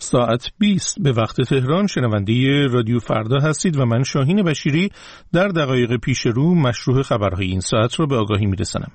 ساعت 20 به وقت تهران. شنونده رادیو فردا هستید و من شاهین بشیری در دقایق پیش رو مشروع خبرهای این ساعت رو به آگاهی میرسانم.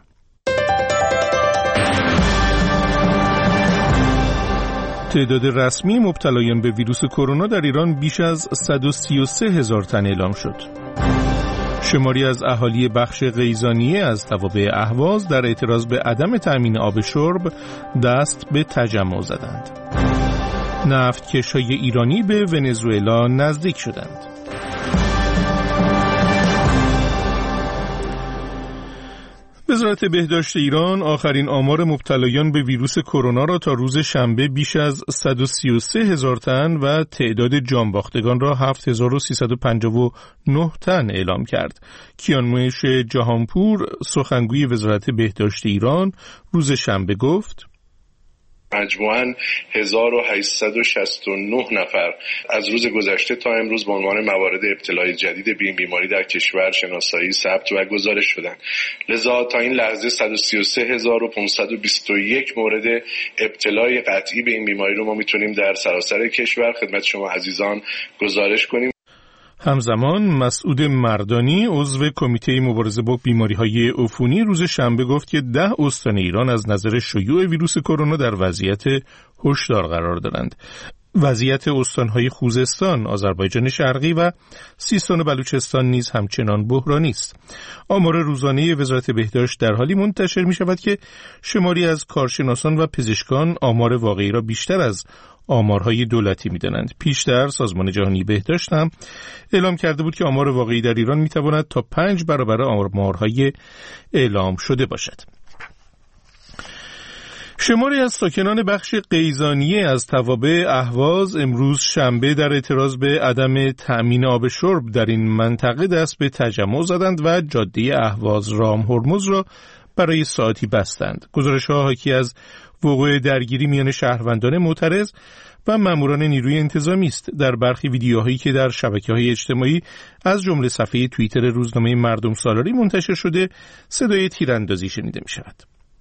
تعداد رسمی مبتلایان به ویروس کرونا در ایران بیش از 133,000 تن اعلام شد. شماری از اهالی بخش قیزانیه از توابع اهواز در اعتراض به عدم تأمین آب شرب دست به تجمع زدند. نفتکش‌های ایرانی به ونزوئلا نزدیک شدند. وزارت بهداشت ایران آخرین آمار مبتلایان به ویروس کرونا را تا روز شنبه بیش از 133,000 تن و تعداد جانباختگان را 7,359 تن اعلام کرد. کیانوش جهانپور سخنگوی وزارت بهداشت ایران روز شنبه گفت: مجموعاً 1869 نفر از روز گذشته تا امروز به عنوان موارد ابتلای جدید به این بیماری در کشور شناسایی، ثبت و گزارش شدند. لذا تا این لحظه 133,521 مورد ابتلای قطعی به این بیماری رو ما میتونیم در سراسر کشور خدمت شما عزیزان گزارش کنیم. همزمان مسعود مردانی عضو کمیته مبارزه با بیماری‌های عفونی روز شنبه گفت که 10 استان ایران از نظر شیوع ویروس کرونا در وضعیت هشدار قرار دارند. وضعیت استان‌های خوزستان، آذربایجان شرقی و سیستان و بلوچستان نیز همچنان بحرانی است. آمار روزانه وزارت بهداشت در حالی منتشر می‌شود که شماری از کارشناسان و پزشکان آمار واقعی را بیشتر از آمارهای دولتی می‌دانند. پیشتر سازمان جهانی بهداشت هم اعلام کرده بود که آمار واقعی در ایران می‌تواند تا 5 برابر آمارهای اعلام شده باشد. شماری از ساکنان بخش قیزانیه از توابع اهواز امروز شنبه در اعتراض به عدم تأمین آب شرب در این منطقه دست به تجمع زدند و جاده اهواز رام هرمز را برای ساعتی بستند. گزارش‌ها حاکی از وقوع درگیری میان شهروندان معترض و ماموران نیروی انتظامی است. در برخی ویدیوهایی که در شبکه‌های اجتماعی از جمله صفحه توییتر روزنامه مردم سالاری منتشر شده، صدای تیراندازی شنیده می‌شود.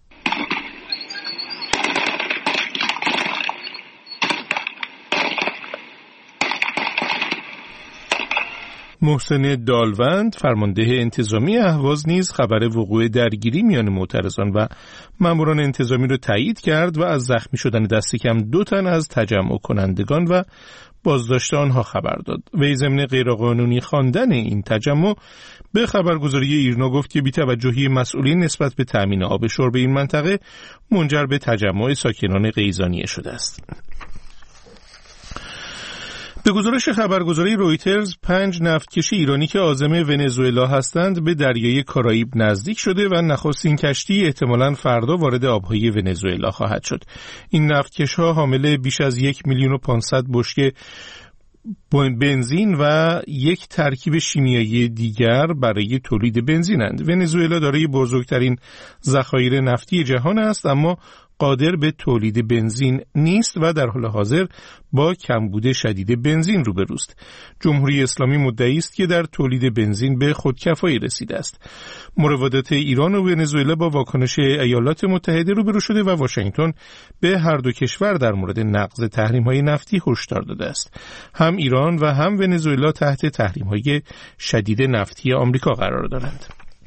محسن دالوند فرمانده انتظامی اهواز نیز خبر وقوع درگیری میان معترضان و ماموران انتظامی را تایید کرد و از زخمی شدن دست کم 2 تن از تجمع کنندگان و بازداشت آنها خبر داد. وی ضمن غیرقانونی خواندن این تجمع به خبرگزاری ایرنا گفت که بی‌توجهی مسئولین نسبت به تأمین آب شرب این منطقه منجر به تجمع ساکنان قیزانیه شده است. به گزارش خبرگزاری رویترز 5 نفتکش ایرانی که عازم ونزوئلا هستند به دریای کارائیب نزدیک شده و نخستین کشتی احتمالاً فردا وارد آبهای ونزوئلا خواهد شد. این نفتکش‌ها حامل بیش از 1,500,000 بشکه بنزین و یک ترکیب شیمیایی دیگر برای تولید بنزینند. ونزوئلا دارای بزرگترین ذخایر نفتی جهان است، اما قادر به تولید بنزین نیست و در حال حاضر با کمبود شدید بنزین روبروست. جمهوری اسلامی مدعی است که در تولید بنزین به خودکفایی رسیده است. مراودات ایران و ونزوئلا با واکنش ایالات متحده روبرو شده و واشنگتن به هر دو کشور در مورد نقض تحریم‌های نفتی هشدار داده است. هم ایران و هم ونزوئلا تحت تحریم‌های شدید نفتی آمریکا قرار دارند.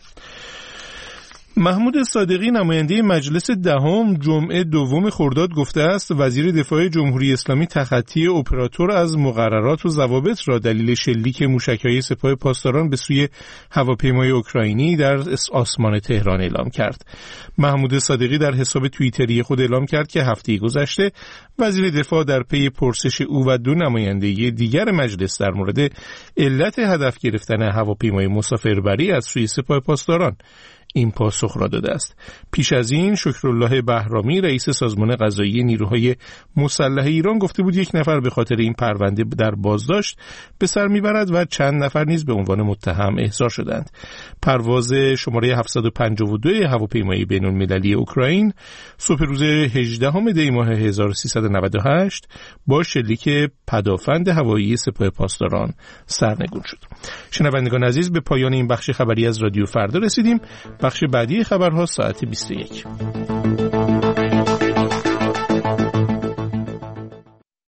محمود صادقی نماینده مجلس دهم جمعه 2 خرداد گفته است وزیر دفاع جمهوری اسلامی تخطی اپراتور از مقررات و ضوابط را دلیل شلیک موشک‌های سپاه پاسداران به سوی هواپیمای اوکراینی در آسمان تهران اعلام کرد. محمود صادقی در حساب توییتری خود اعلام کرد که هفته گذشته وزیر دفاع در پی پرسش او و 2 نماینده دیگر مجلس در مورد علت هدف گرفتن هواپیمای مسافربری از سوی سپاه پاسداران این پاسخ را داده است. پیش از این شکرالله بهرامی رئیس سازمان قضایی نیروهای مسلح ایران گفته بود 1 نفر به خاطر این پرونده در بازداشت به سر میبرد و چند نفر نیز به عنوان متهم احضار شدند. پرواز شماره 752 هواپیمای بین‌المللی اوکراین صبح روز 18 دی ماه 1398 با شلیک پدافند هوایی سپاه پاسداران سرنگون شد. شنوندگان عزیز، به پایان این بخش خبری از رادیو فردا رسیدیم. بخش بعدی خبرها ساعت 21.